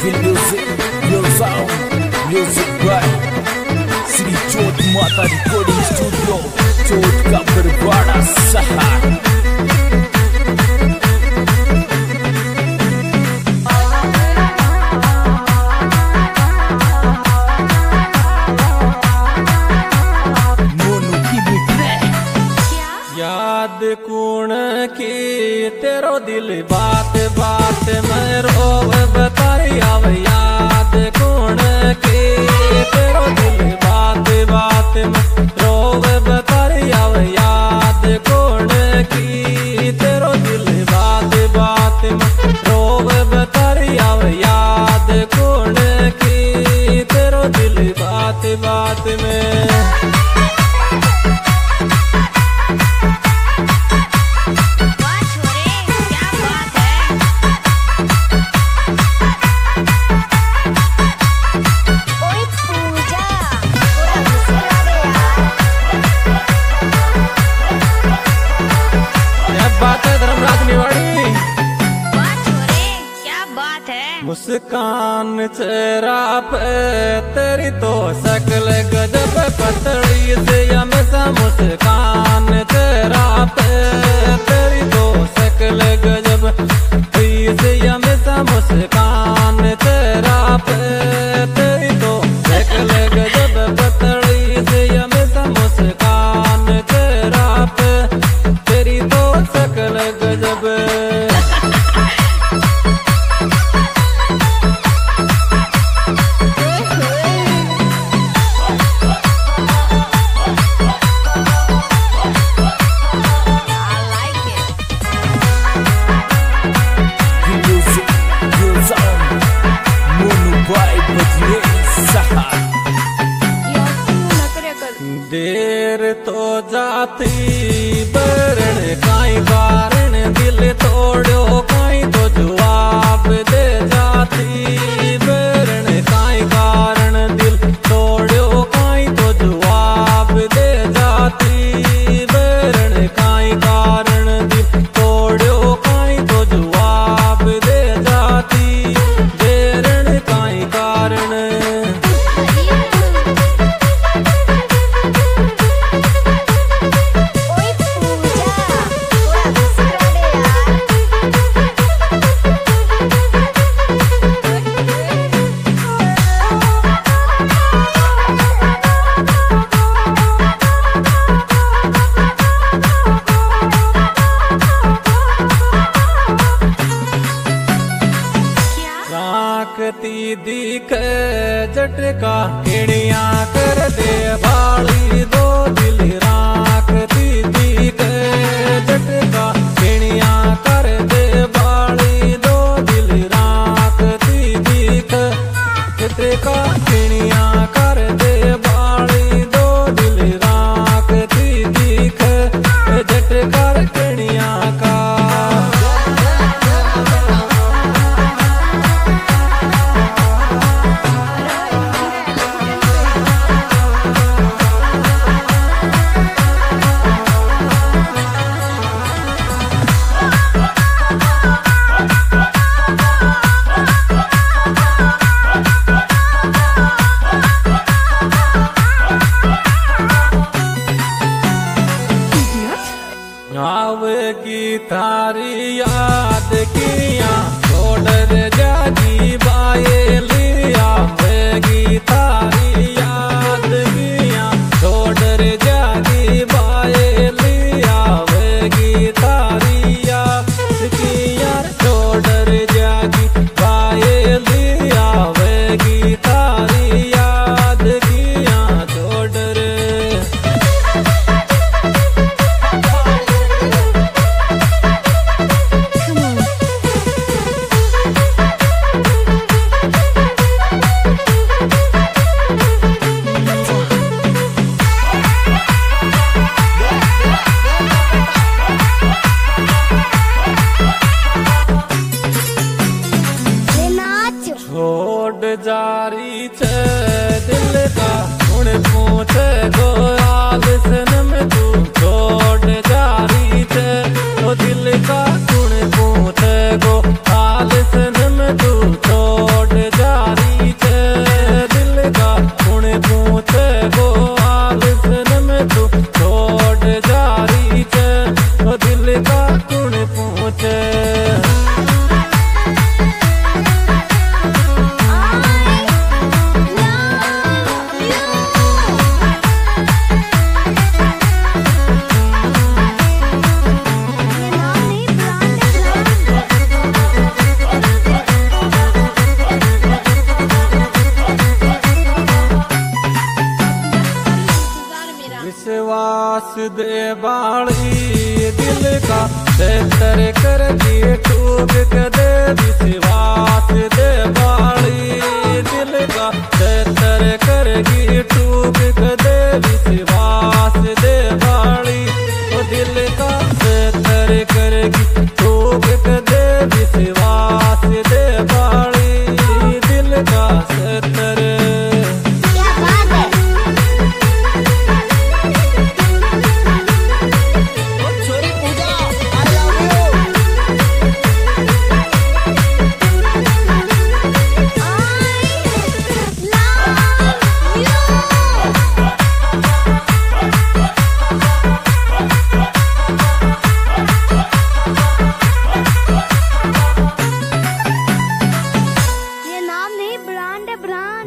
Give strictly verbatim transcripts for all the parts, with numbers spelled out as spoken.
Feel music, real sound, music by Sri Jyot Mata Recording Studio, Jyot का बरवाड़ा सहार। याद कौन की तेरो दिल बात बात में रोव बताई आव। याद कौन की तेरो दिल बात बात में रोव बताई आव। याद कौन की तेरो दिल बात बात में रोव बताई आव। याद कौन की तेरो दिल बात बात में। मुस्कान चेहरा पे तेरी तो शक्ल गजब पतली से हमेशा। मुस्कान चेहरा पे तेरी तो शक्ल गजब से हमेशा। मुस्कान चेहरा पे तेरी तो शक्ल गजब पतली से हमेशा। मुस्कान चेहरा पे तेरी तो शक्ल गजब। देर तो जाती बरण काई कारण दिल तोड़ो काई तो जवाब दे जाती। बरण काई कारण दिल तोड़ो काई तो जवाब दे जाती। बरण काई कारण दिल तोड़ो काई तो जवाब दे जाती। बेरण काई कारण राखती दिख झटका केड़िया कर दे बाली दो दिल। राखती दिख झटका केड़िया कर दे बाली दो दिल। राखती दिख झटका केड़िया कर दे बाली दो दिल। राखती दिख झटका केड़िया का आवेगी थारी याद किया छोड़ जागी बायली। आवेगी थारी याद किया छोड़ जागी बायली। आवेगी थारी याद किया छोड़ जागी बायली। आवेगी थारी याद किया छोड़ रे। छोड़ जारी छे दिल का उन पूछे गो आलसन में तू। छोड़ जारी छे तो दिल का उन पूछे गो आलसन में तू। छोड़ जा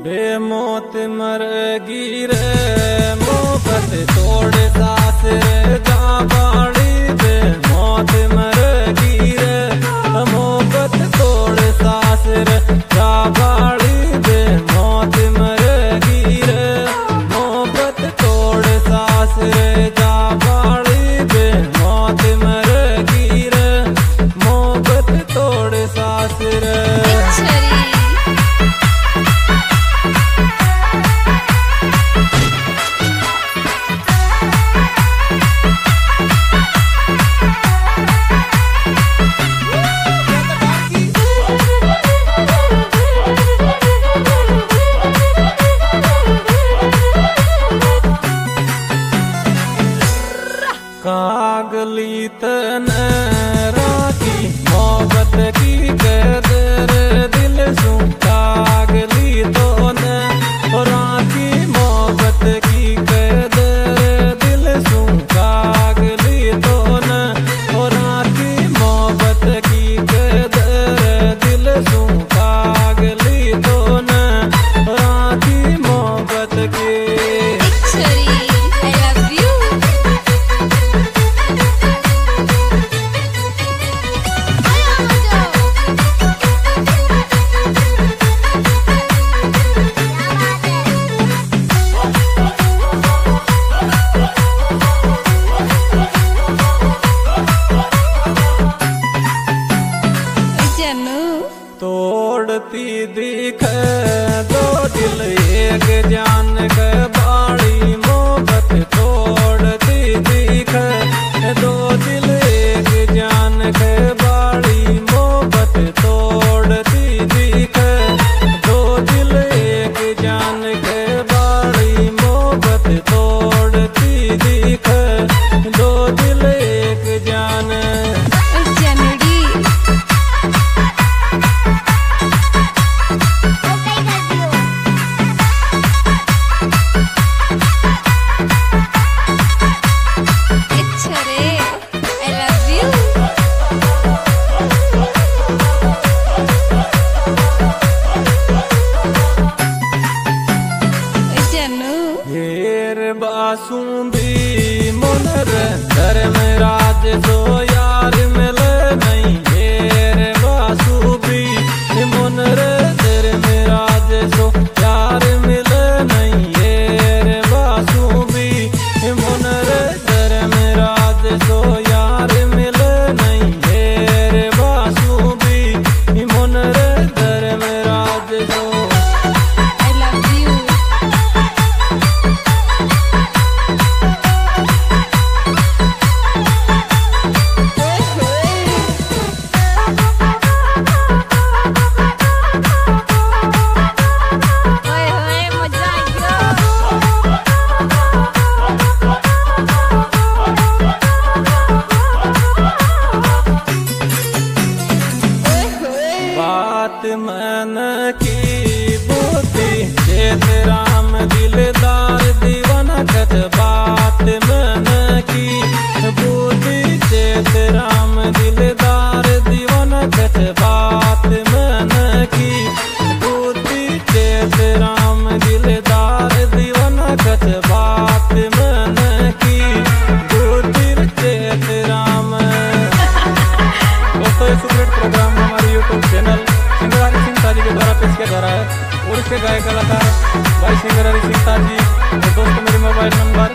बेमौत मरगी रे मोहब्बत तोड़ सास रे जा बाड़ी बेमौत मरगी रे मोहब्बत तोड़ सास रे जा बाड़ी बेमौत मरगी रे मोहब्बत तोड़ सास रे जा बाड़ी बेमौत मरगी रे मोहब्बत तोड़ सास रे। कागली तन राखी मोहब्बत की कदर दिल सू कागली तो न राखी मोहब्बत की कदर दिल सू कागली तो न राखी मोहब्बत की कदर दिल सू कागली तो न राखी मोहब्बत की। तोड़ती दिख दो दिल एक जान के बाड़ी मोहब्बत तोड़ती दिख दो दिल एक जान के बाड़ी मोहब्बत तोड़ती दिख दो दिल एक जान के बाड़ी मोहब्बत तोड़ती दिख दो दिल एक जान। बासुंदी मुनर धर्म राज सो यार मिल नहीं हेर बासुबी मुनर धर्म राज सो यार मिल नहीं हेर बासुबी मुनर धर्म राज सो यार मिल नहीं हेर बासुबी मुनर धर्म राज सो। मन की बुद्धि चेत राम दिलदार दीवाना कथ बात मन की बुद्धि चेत राम दिलदार दीवाना कथ बात मन की बुद्धि चेत राम दिलदार दीवाना कथ बात मन की बुद्धि चेत राम। दोस्तों ये सुपरहिट प्रोग्राम हमारे YouTube channel singer Hari Singh Taji के द्वारा पेश किया जा रहा है और इसके गायक कलाकार भाई सिंगर हरि सिंह ताजी और दोस्तों मेरे मोबाइल नंबर